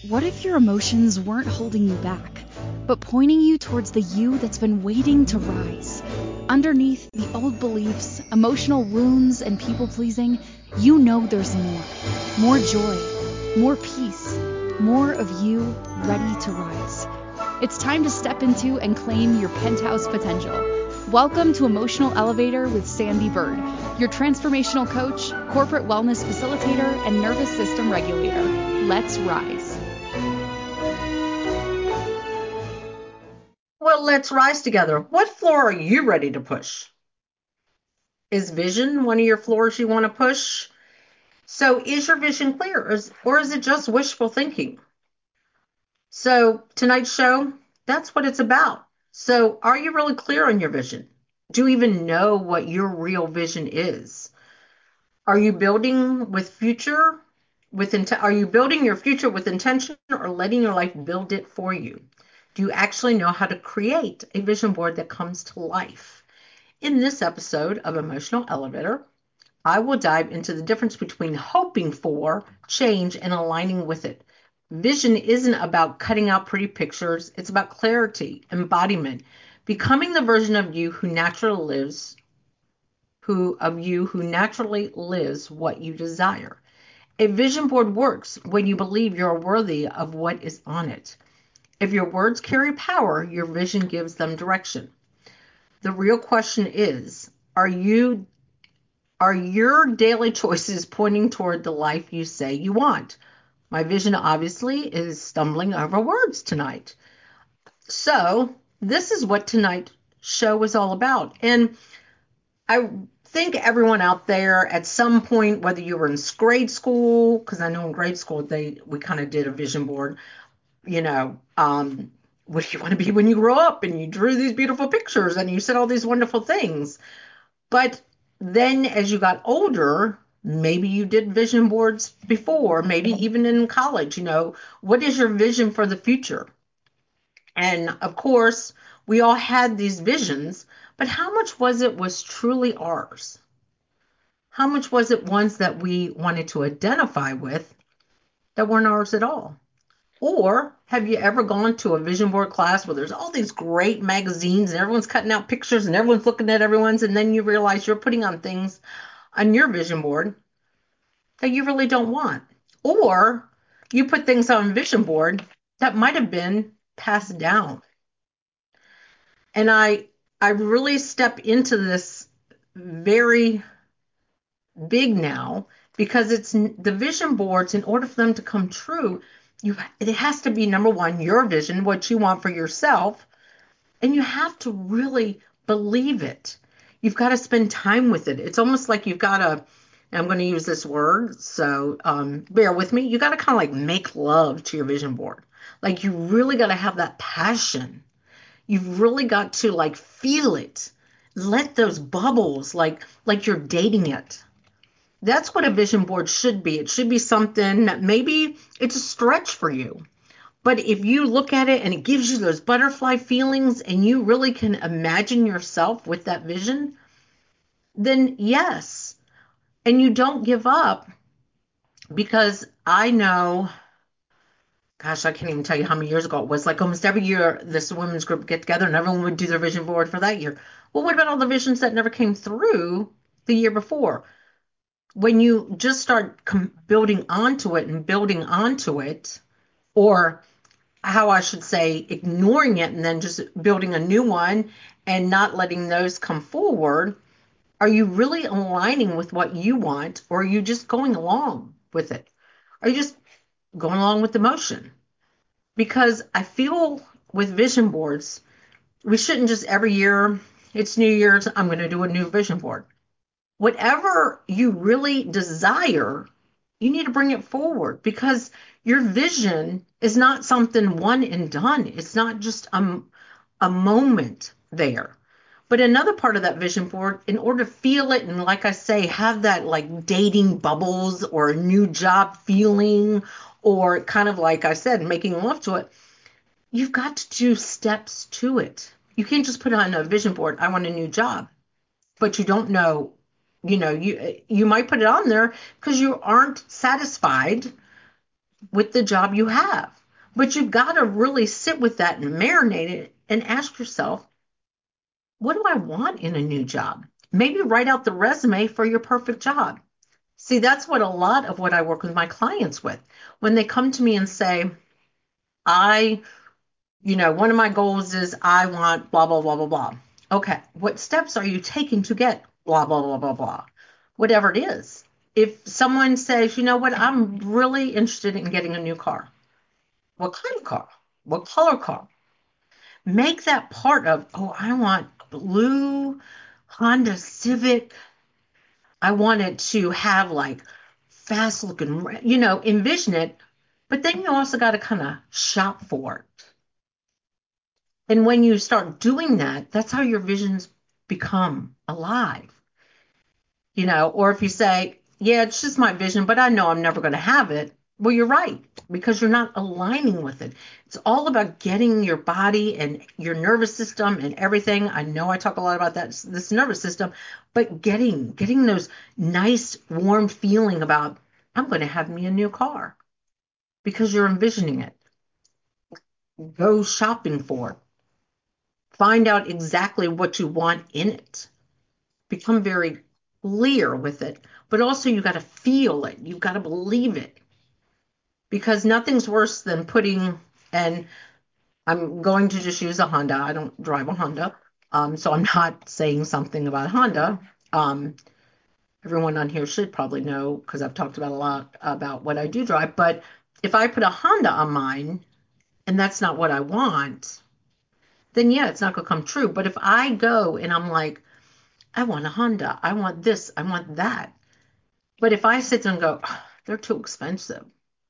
What if your emotions weren't holding you back, but pointing you towards the you that's been waiting to rise? Underneath the old beliefs, emotional wounds, and people pleasing, you know there's more. More joy, more peace, more of you ready to rise. It's time to step into and claim your penthouse potential. Welcome to Emotional Elevator with Sandy Bird, your transformational coach, corporate wellness facilitator, and nervous system regulator. Let's rise. Well, let's rise together. What floor are you ready to push? Is vision one of your floors you want to push? So, is your vision clear, or is it just wishful thinking? So, tonight's show, that's what it's about. So, are you really clear on your vision? Do you even know what your real vision is? Are you building with future are you building your future with intention or letting your life build it for you? Do you actually know how to create a vision board that comes to life? In this episode of Emotional Elevator, I will dive into the difference between hoping for change and aligning with it. Vision isn't about cutting out pretty pictures, it's about clarity, embodiment, becoming the version of you who naturally lives what you desire. A vision board works when you believe you're worthy of what is on it. If your words carry power, your vision gives them direction. The real question is, are your daily choices pointing toward the life you say you want? My vision obviously is stumbling over words tonight. So, this is what tonight's show is all about. And I think everyone out there at some point, whether you were in grade school, because I know in grade school we kind of did a vision board, you know, what do you want to be when you grow up? And you drew these beautiful pictures and you said all these wonderful things. But then as you got older, maybe you did vision boards before, maybe even in college, what is your vision for the future? And of course, we all had these visions, but how much was truly ours? How much was it ones that we wanted to identify with that weren't ours at all? Or have you ever gone to a vision board class where there's all these great magazines and everyone's cutting out pictures and everyone's looking at everyone's, and then you realize you're putting on things on your vision board that you really don't want? Or you put things on vision board that might have been passed down. And I really step into this very big now because it's the vision boards. In order for them to come true, it has to be number one, your vision, what you want for yourself, and you have to really believe it. You've got to spend time with it. It's almost like you've got to, I'm going to use this word, so bear with me. You got to kind of like make love to your vision board. Like you really got to have that passion. You've really got to like feel it. Let those bubbles like you're dating it. That's what a vision board should be. It should be something that maybe it's a stretch for you. But if you look at it and it gives you those butterfly feelings and you really can imagine yourself with that vision, then yes. And you don't give up because I know, gosh, I can't even tell you how many years ago it was. Like almost every year, this women's group would get together and everyone would do their vision board for that year. Well, what about all the visions that never came through the year before? When you just start building onto it and building onto it, or how I should say, ignoring it and then just building a new one and not letting those come forward, are you really aligning with what you want, or are you just going along with it? Are you just going along with the motion? Because I feel with vision boards, we shouldn't just every year, it's New Year's, I'm going to do a new vision board. Whatever you really desire, you need to bring it forward because your vision is not something one and done. It's not just a moment there. But another part of that vision board, in order to feel it and, like I say, have that like dating bubbles or a new job feeling, or kind of like I said, making love to it, you've got to do steps to it. You can't just put on a vision board, I want a new job, but you don't know, you might put it on there because you aren't satisfied with the job you have. But you've got to really sit with that and marinate it and ask yourself, what do I want in a new job? Maybe write out the resume for your perfect job. See, that's what a lot of what I work with my clients with. When they come to me and say, I, one of my goals is I want blah, blah, blah, blah, blah. Okay, what steps are you taking to get blah, blah, blah, blah, blah? Whatever it is. If someone says, you know what, I'm really interested in getting a new car. What kind of car? What color car? Make that part of, oh, I want blue Honda Civic. I want it to have like fast looking, envision it. But then you also got to kind of shop for it. And when you start doing that, that's how your visions become alive. Or if you say, yeah, it's just my vision, but I know I'm never going to have it. Well, you're right, because you're not aligning with it. It's all about getting your body and your nervous system and everything. I know I talk a lot about this nervous system, but getting those nice, warm feeling about, I'm going to have me a new car because you're envisioning it. Go shopping for it. Find out exactly what you want in it. Become very clear with it, but also you got to feel it. You've got to believe it because nothing's worse than and I'm going to just use a Honda. I don't drive a Honda. So I'm not saying something about Honda. Um, Everyone on here should probably know because I've talked about a lot about what I do drive. But if I put a Honda on mine and that's not what I want, then yeah, it's not going to come true. But if I go and I'm like, I want a Honda, I want this, I want that. But if I sit there and go, "Oh, they're too expensive,"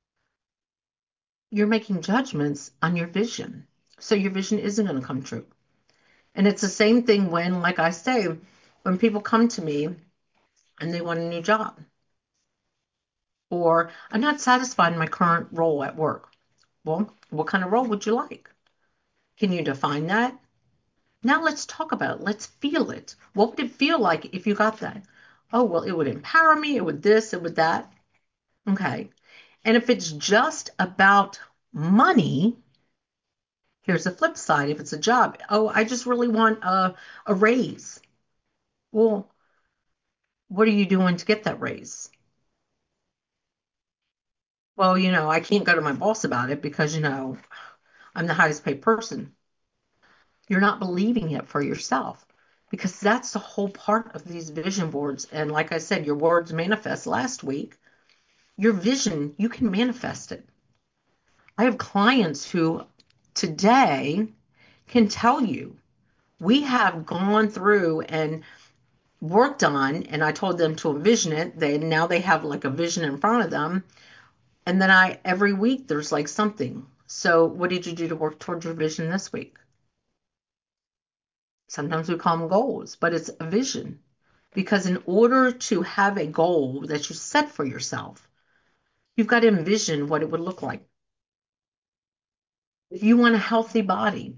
you're making judgments on your vision. So your vision isn't going to come true. And it's the same thing when, like I say, when people come to me and they want a new job, or I'm not satisfied in my current role at work. Well, what kind of role would you like? Can you define that? Now let's talk about it. Let's feel it. What would it feel like if you got that? Oh, well, it would empower me. It would this, it would that. Okay. And if it's just about money, here's the flip side. If it's a job, oh, I just really want a raise. Well, what are you doing to get that raise? Well, I can't go to my boss about it because, I'm the highest paid person. You're not believing it for yourself because that's the whole part of these vision boards. And like I said, your words manifest last week. Your vision, you can manifest it. I have clients who today can tell you we have gone through and worked on, and I told them to envision it. They have like a vision in front of them. And then every week there's like something. So what did you do to work towards your vision this week? Sometimes we call them goals, but it's a vision. Because in order to have a goal that you set for yourself, you've got to envision what it would look like. If you want a healthy body,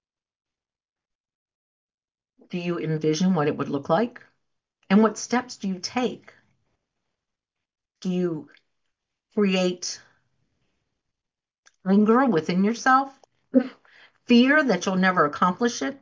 do you envision what it would look like? And what steps do you take? Do you create anger within yourself? Fear that you'll never accomplish it?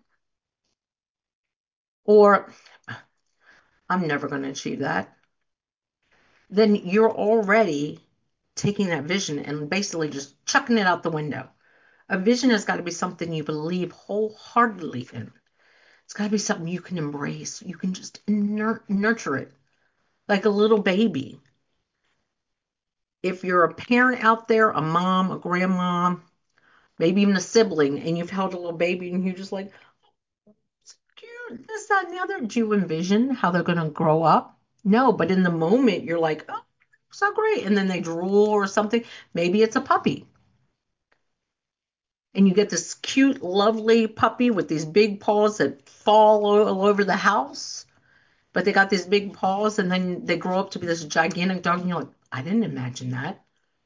Or I'm never going to achieve that? Then you're already taking that vision and basically just chucking it out the window. A vision has got to be something you believe wholeheartedly in. It's got to be something you can embrace. You can just nurture it like a little baby. If you're a parent out there, a mom, a grandma, maybe even a sibling, and you've held a little baby and you're just like, it's cute, this, that, and the other. Do you envision how they're going to grow up? No, but in the moment, you're like, oh, so great. And then they drool or something. Maybe it's a puppy. And you get this cute, lovely puppy with these big paws that fall all over the house. But they got these big paws, and then they grow up to be this gigantic dog, and you're like, I didn't imagine that.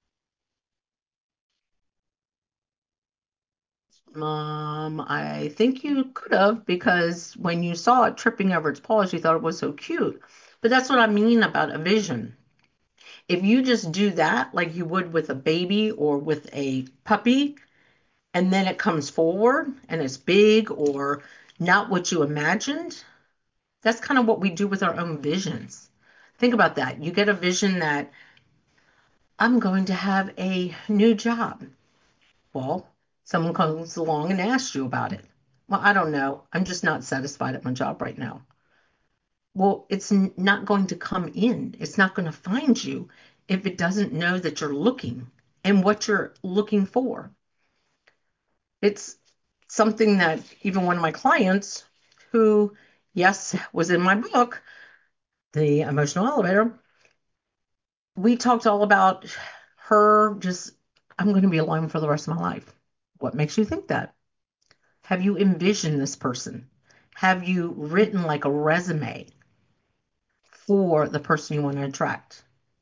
I think you could have because when you saw it tripping over its paws, you thought it was so cute. But that's what I mean about a vision. If you just do that like you would with a baby or with a puppy, and then it comes forward and it's big or not what you imagined, that's kind of what we do with our own visions. Think about that. You get a vision that I'm going to have a new job. Well, someone comes along and asks you about it. Well, I don't know. I'm just not satisfied at my job right now. Well, it's not going to come in. It's not going to find you if it doesn't know that you're looking and what you're looking for. It's something that even one of my clients, who, yes, was in my book, The Emotional Elevator, we talked all about her just, I'm going to be alone for the rest of my life. What makes you think that? Have you envisioned this person? Have you written like a resume for the person you want to attract?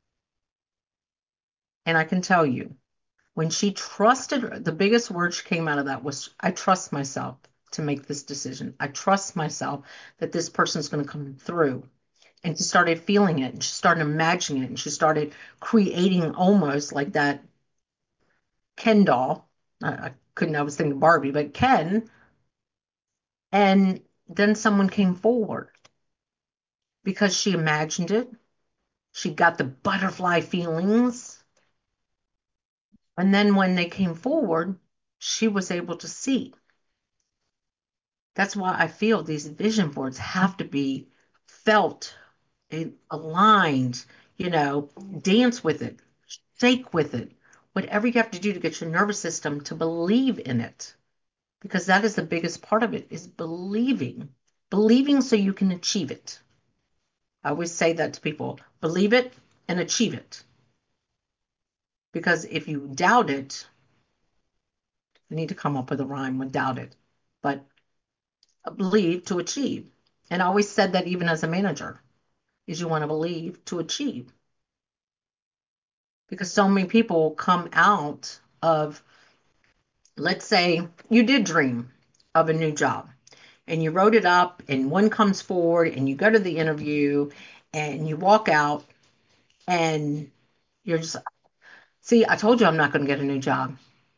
And I can tell you, when she trusted, the biggest word she came out of that was, I trust myself to make this decision. I trust myself that this person is going to come through. And she started feeling it, and she started imagining it, and she started creating almost like that Ken doll. I was thinking Barbie, but Ken. And then someone came forward because she imagined it. She got the butterfly feelings. And then when they came forward, she was able to see. That's why I feel these vision boards have to be felt, aligned, dance with it, shake with it, whatever you have to do to get your nervous system to believe in it. Because that is the biggest part of it is believing. Believing so you can achieve it. I always say that to people, believe it and achieve it. Because if you doubt it, you need to come up with a rhyme with doubt it. But believe to achieve. And I always said that even as a manager, is you want to believe to achieve. Because so many people come out of, let's say you did dream of a new job and you wrote it up and one comes forward and you go to the interview and you walk out and you're just, see, I told you I'm not going to get a new job.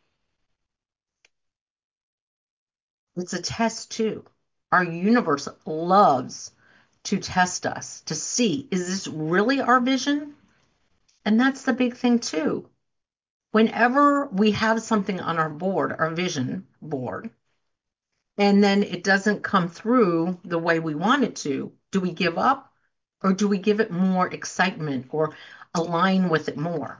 It's a test too. Our universe loves to test us to see, is this really our vision? And that's the big thing too. Whenever we have something on our board, our vision board, and then it doesn't come through the way we want it to, do we give up or do we give it more excitement or align with it more?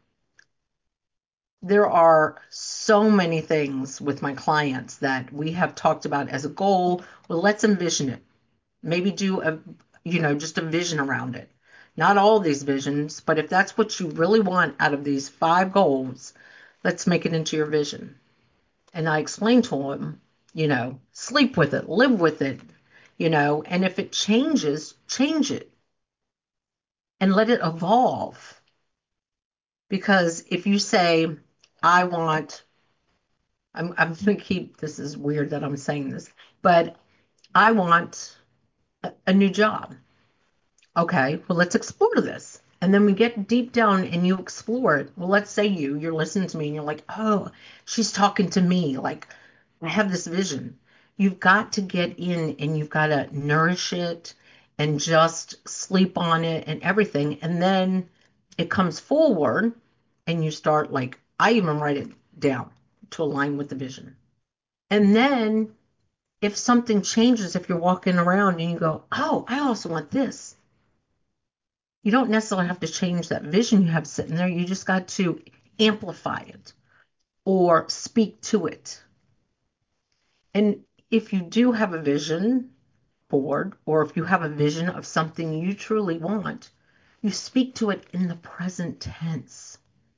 There are so many things with my clients that we have talked about as a goal. Well, let's envision it. Maybe do just a vision around it. Not all these visions, but if that's what you really want out of these 5 goals, let's make it into your vision. And I explained to him, sleep with it, live with it, and if it changes, change it and let it evolve. Because if you say, I want, I'm going to keep, this is weird that I'm saying this, but I want a new job. Okay, well, let's explore this. And then we get deep down and you explore it. Well, let's say you're listening to me and you're like, oh, she's talking to me. Like, I have this vision. You've got to get in and you've got to nourish it and just sleep on it and everything. And then it comes forward and you start like, I even write it down to align with the vision. And then if something changes, if you're walking around and you go, oh, I also want this. You don't necessarily have to change that vision you have sitting there. You just got to amplify it or speak to it. And if you do have a vision board, or if you have a vision of something you truly want, you speak to it in the present tense.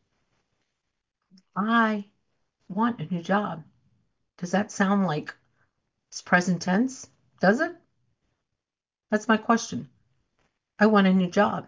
I want a new job. Does that sound like it's present tense? Does it? That's my question. I want a new job.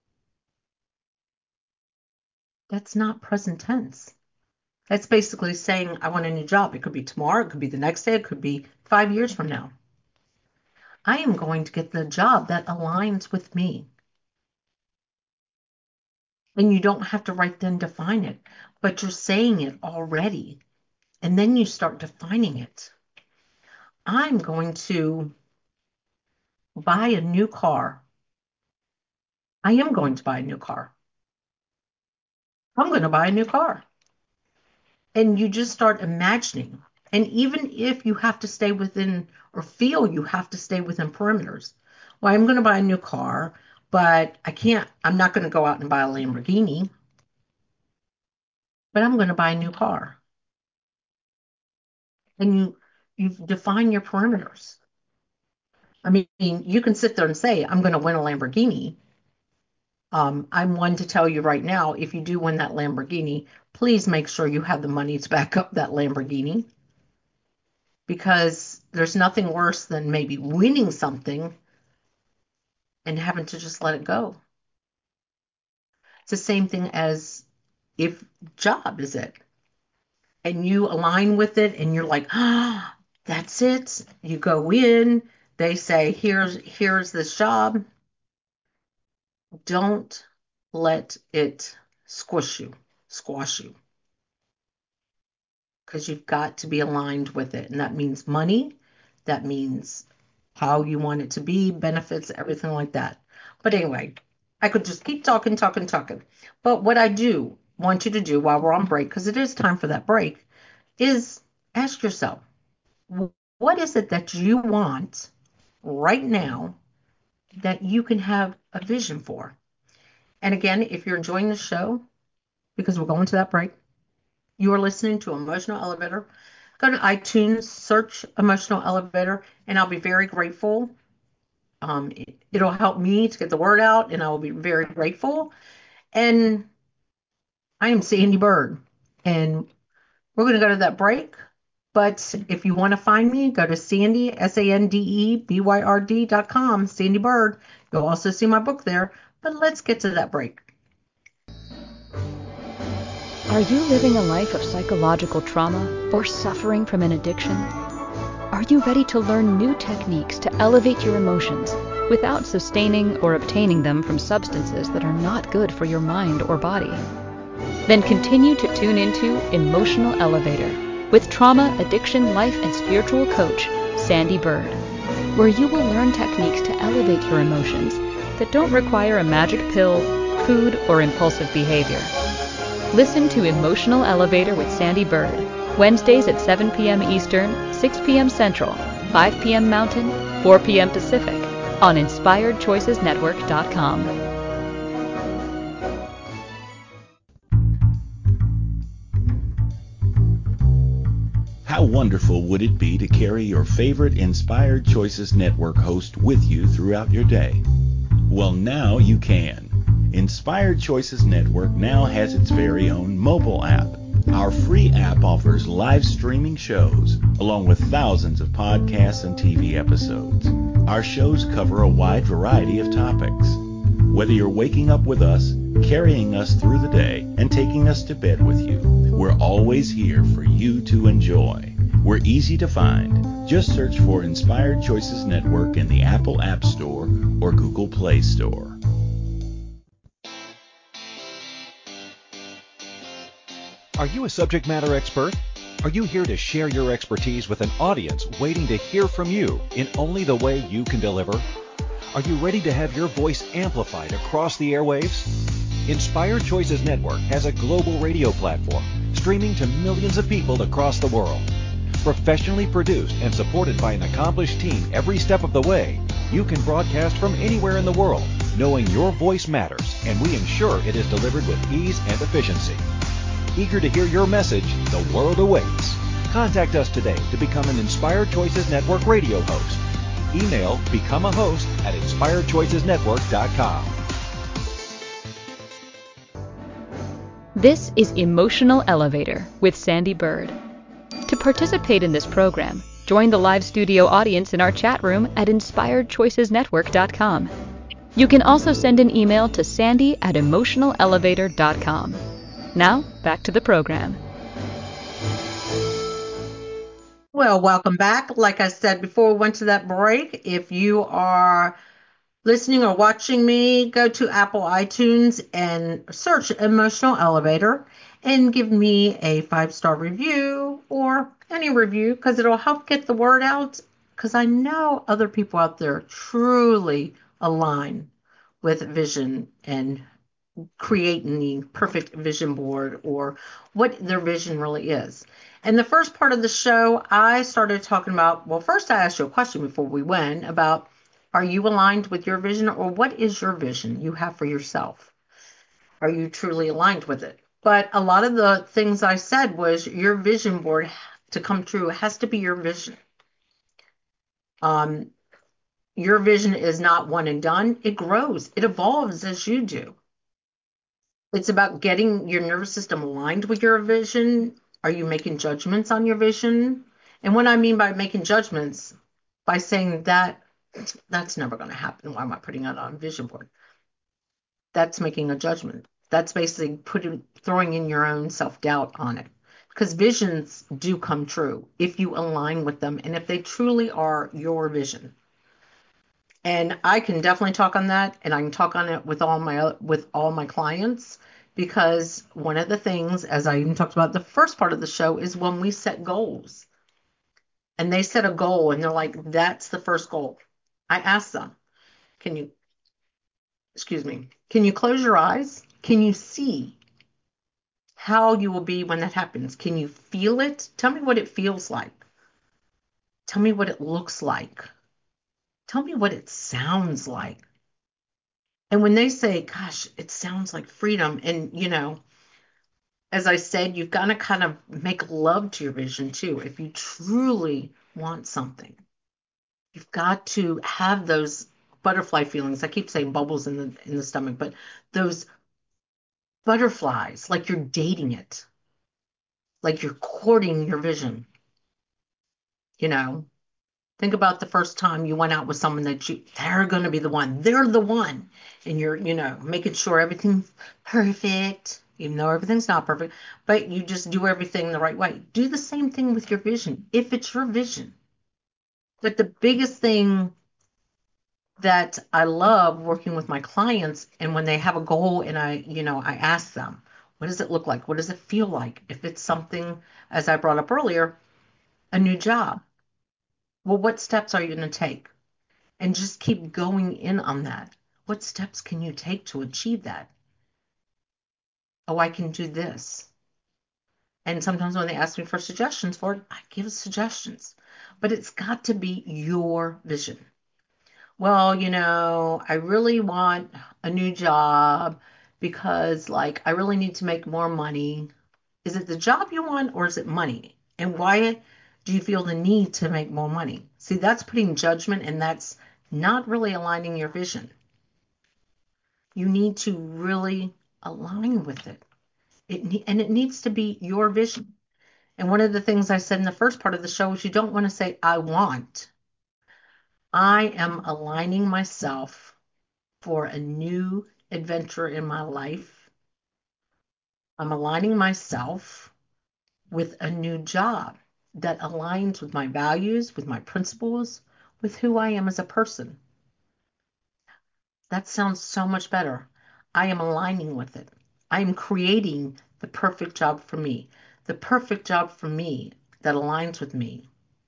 That's not present tense. That's basically saying I want a new job. It could be tomorrow, it could be the next day, it could be 5 years from now. I am going to get the job that aligns with me. And you don't have to right then define it, but you're saying it already. And then you start defining it. I'm going to buy a new car. I am going to buy a new car. I'm going to buy a new car. And you just start imagining. And even if you have to stay within or feel you have to stay within perimeters, well, I'm going to buy a new car, but I'm not going to go out and buy a Lamborghini, but I'm going to buy a new car. And you define your perimeters. I mean, you can sit there and say, I'm going to win a Lamborghini. I'm one to tell you right now, if you do win that Lamborghini, please make sure you have the money to back up that Lamborghini because there's nothing worse than maybe winning something and having to just let it go. It's the same thing as if job is it and you align with it and you're like, ah, that's it. You go in, they say, here's this job. Don't let it squash you, because you've got to be aligned with it. And that means money, that means how you want it to be, benefits, everything like that. But anyway, I could just keep talking, talking, talking. But what I do want you to do while we're on break, because it is time for that break, is ask yourself, what is it that you want right now that you can have a vision for? And again, if you're enjoying the show, because we're going to that break, you are listening to Emotional Elevator. Go to iTunes, search Emotional Elevator, and I'll be very grateful. It'll help me to get the word out, and I will be very grateful. And I am Sandy Bird, and we're going to go to that break. But if you want to find me, go to Sandy, SANDEBYRD.com, Sandy Bird. You'll also see my book there. But let's get to that break. Are you living a life of psychological trauma or suffering from an addiction? Are you ready to learn new techniques to elevate your emotions without sustaining or obtaining them from substances that are not good for your mind or body? Then continue to tune into Emotional Elevator with trauma, addiction, life, and spiritual coach, Sandy Bird, where you will learn techniques to elevate your emotions that don't require a magic pill, food, or impulsive behavior. Listen to Emotional Elevator with Sandy Bird, Wednesdays at 7 p.m. Eastern, 6 p.m. Central, 5 p.m. Mountain, 4 p.m. Pacific, on InspiredChoicesNetwork.com. How wonderful would it be to carry your favorite Inspired Choices Network host with you throughout your day? Well, now you can. Inspired Choices Network now has its very own mobile app. Our free app offers live streaming shows, along with thousands of podcasts and TV episodes. Our shows cover a wide variety of topics. Whether you're waking up with us, carrying us through the day, and taking us to bed with you, we're always here for you to enjoy. We're easy to find. Just search for Inspired Choices Network in the Apple App Store or Google Play Store. Are you a subject matter expert? Are you here to share your expertise with an audience waiting to hear from you in only the way you can deliver? Are you ready to have your voice amplified across the airwaves? Inspired Choices Network has a global radio platform streaming to millions of people across the world. Professionally produced and supported by an accomplished team every step of the way, you can broadcast from anywhere in the world, knowing your voice matters, and we ensure it is delivered with ease and efficiency. Eager to hear your message, the world awaits. Contact us today to become an Inspired Choices Network radio host. Email become a host at inspiredchoicesnetwork.com. This is Emotional Elevator with Sandy Bird. To participate in this program, join the live studio audience in our chat room at inspiredchoicesnetwork.com. You can also send an email to sandy@emotionalelevator.com. Now, back to the program. Well, welcome back. Like I said before we went to that break, if you are listening or watching me, go to Apple iTunes and search Emotional Elevator and give me a 5-star review or any review because it'll help get the word out. Because I know other people out there truly align with vision and creating the perfect vision board or what their vision really is. And the first part of the show, I started talking about, well, first I asked you a question before we went about, are you aligned with your vision or what is your vision you have for yourself? Are you truly aligned with it? But a lot of the things I said was your vision board to come true has to be your vision. Um, your vision is not one and done. It grows. It evolves as you do. It's about getting your nervous system aligned with your vision. Are you making judgments on your vision? And what I mean by making judgments, by saying that that's never going to happen. Why am I putting it on a vision board? That's making a judgment. That's basically throwing in your own self-doubt on it. Because visions do come true if you align with them and if they truly are your vision. And I can definitely talk on that, and I can talk on it with all my clients, because one of the things, as I even talked about the first part of the show, is when we set goals. And they set a goal and they're like, that's the first goal. I ask them, can you, excuse me, can you close your eyes? Can you see how you will be when that happens? Can you feel it? Tell me what it feels like. Tell me what it looks like. Tell me what it sounds like. And when they say, gosh, it sounds like freedom, and as I said, you've got to kind of make love to your vision too. If you truly want something, you've got to have those butterfly feelings. I keep saying bubbles in the stomach, but those butterflies, like you're dating it, like you're courting your vision. You know, think about the first time you went out with someone they're going to be the one. They're the one. And you're, making sure everything's perfect, even though everything's not perfect, but you just do everything the right way. Do the same thing with your vision, if it's your vision. But the biggest thing that I love working with my clients, and when they have a goal and I ask them, what does it look like? What does it feel like? If it's something, as I brought up earlier, a new job, well, what steps are you going to take? And just keep going in on that. What steps can you take to achieve that? Oh, I can do this. And sometimes when they ask me for suggestions for it, I give suggestions. But it's got to be your vision. Well, I really want a new job because, like, I really need to make more money. Is it the job you want or is it money? And why do you feel the need to make more money? See, that's putting judgment, and that's not really aligning your vision. You need to really align with it. And it needs to be your vision. And one of the things I said in the first part of the show is you don't want to say, I want. I am aligning myself for a new adventure in my life. I'm aligning myself with a new job that aligns with my values, with my principles, with who I am as a person. That sounds so much better. I am aligning with it. I am creating the perfect job for me. The perfect job for me that aligns with me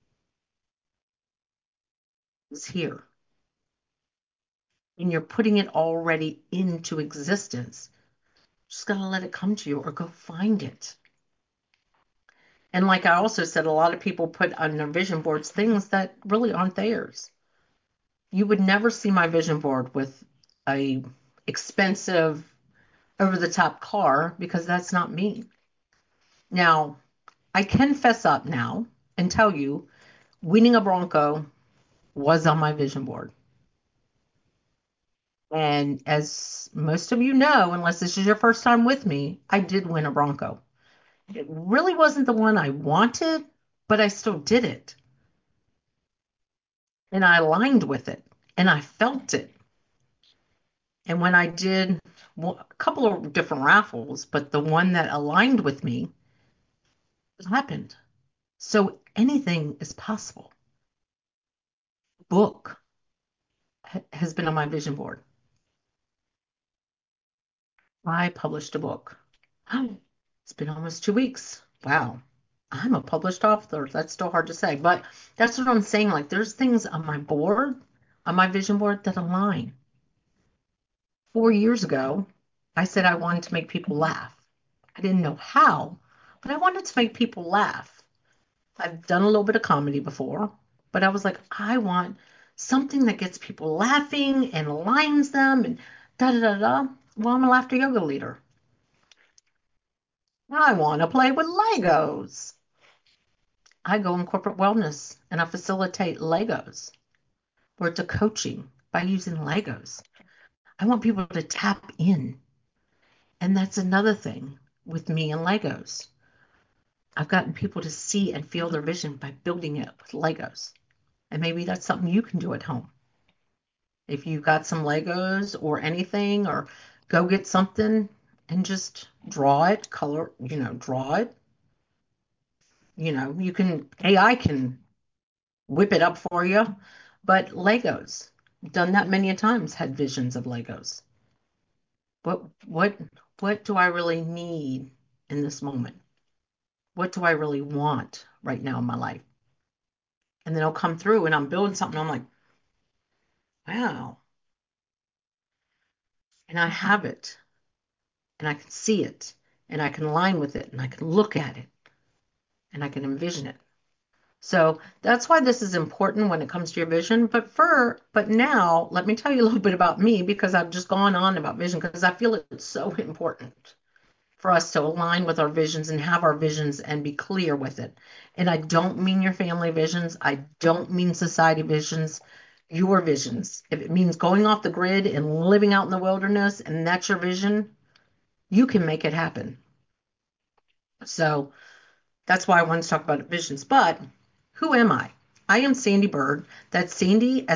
is here. And you're putting it already into existence. Just gotta let it come to you or go find it. And like I also said, a lot of people put on their vision boards things that really aren't theirs. You would never see my vision board with a expensive over the top car because that's not me. Now, I can fess up now and tell you winning a Bronco was on my vision board. And as most of you know, unless this is your first time with me, I did win a Bronco. It really wasn't the one I wanted, but I still did it. And I aligned with it and I felt it. And when I did a couple of different raffles, but the one that aligned with me, it happened. So anything is possible. Book has been on my vision board. I published a book. It's been almost 2 weeks. Wow. I'm a published author. That's still hard to say, but that's what I'm saying. Like, there's things on my board, on my vision board, that align. 4 years ago, I said I wanted to make people laugh. I didn't know how, but I wanted to make people laugh. I've done a little bit of comedy before, but I was like, I want something that gets people laughing and aligns them and da da da da. Well, I'm a laughter yoga leader. I want to play with Legos. I go in corporate wellness and I facilitate Legos, or it's a coaching by using Legos. I want people to tap in. And that's another thing with me and Legos. I've gotten people to see and feel their vision by building it with Legos. And maybe that's something you can do at home. If you've got some Legos or anything, or go get something and just draw it, color, draw it. AI can whip it up for you. But Legos, done that many a times, had visions of Legos. What do I really need in this moment? What do I really want right now in my life? And then I'll come through and I'm building something. I'm like, wow. And I have it and I can see it and I can align with it and I can look at it and I can envision it. So that's why this is important when it comes to your vision. But now let me tell you a little bit about me, because I've just gone on about vision because I feel it's so important for us to align with our visions and have our visions and be clear with it. And I don't mean your family visions. I don't mean society visions, your visions. If it means going off the grid and living out in the wilderness and that's your vision, you can make it happen. So that's why I wanted to talk about visions. But who am I? I am Sandee Byrd. That's Sandee,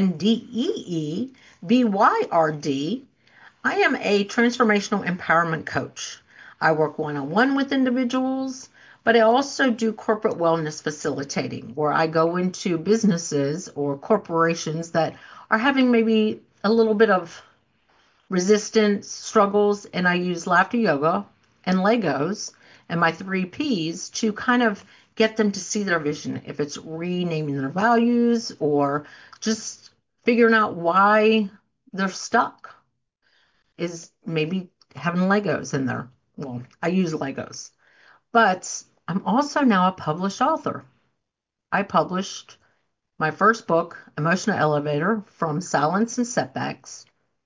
SANDEEBYRD. I am a transformational empowerment coach. I work one-on-one with individuals, but I also do corporate wellness facilitating, where I go into businesses or corporations that are having maybe a little bit of resistance, struggles, and I use laughter yoga and Legos and my 3Ps to kind of get them to see their vision. If it's renaming their values or just figuring out why they're stuck, is maybe having Legos in there. Well, I use Legos, but I'm also now a published author. I published my first book, Emotional Elevator, from silence and setbacks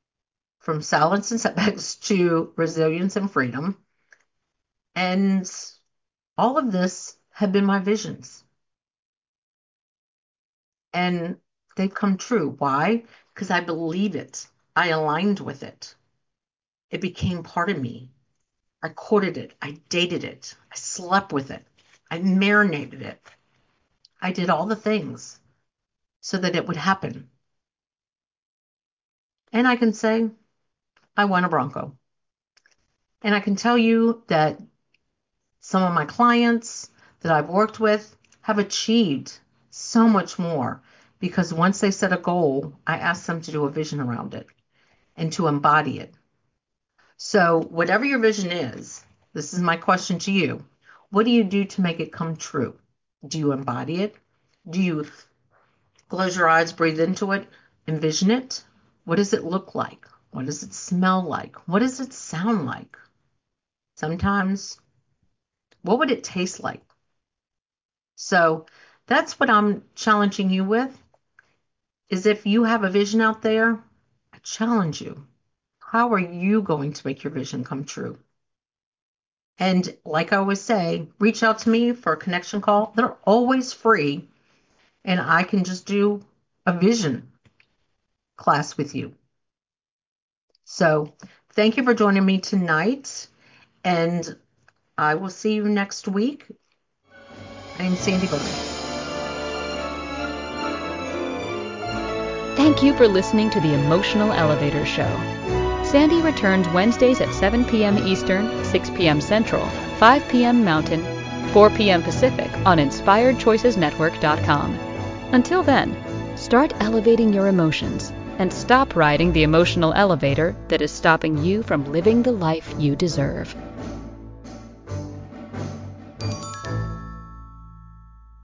to resilience and freedom. And all of this have been my visions. And they've come true. Why? Because I believe it. I aligned with it. It became part of me. I courted it. I dated it. I slept with it. I marinated it. I did all the things so that it would happen. And I can say, I won a Bronco. And I can tell you that some of my clients that I've worked with have achieved so much more, because once they set a goal, I ask them to do a vision around it and to embody it. So whatever your vision is, this is my question to you. What do you do to make it come true? Do you embody it? Do you close your eyes, breathe into it, envision it? What does it look like? What does it smell like? What does it sound like? Sometimes, what would it taste like? So that's what I'm challenging you with, is if you have a vision out there, I challenge you. How are you going to make your vision come true? And like I always say, reach out to me for a connection call. They're always free, and I can just do a vision class with you. So thank you for joining me tonight, and I will see you next week. I'm Sandee Byrd. Thank you for listening to the Emotional Elevator Show. Sandee returns Wednesdays at 7 p.m. Eastern, 6 p.m. Central, 5 p.m. Mountain, 4 p.m. Pacific on InspiredChoicesNetwork.com. Until then, start elevating your emotions and stop riding the emotional elevator that is stopping you from living the life you deserve.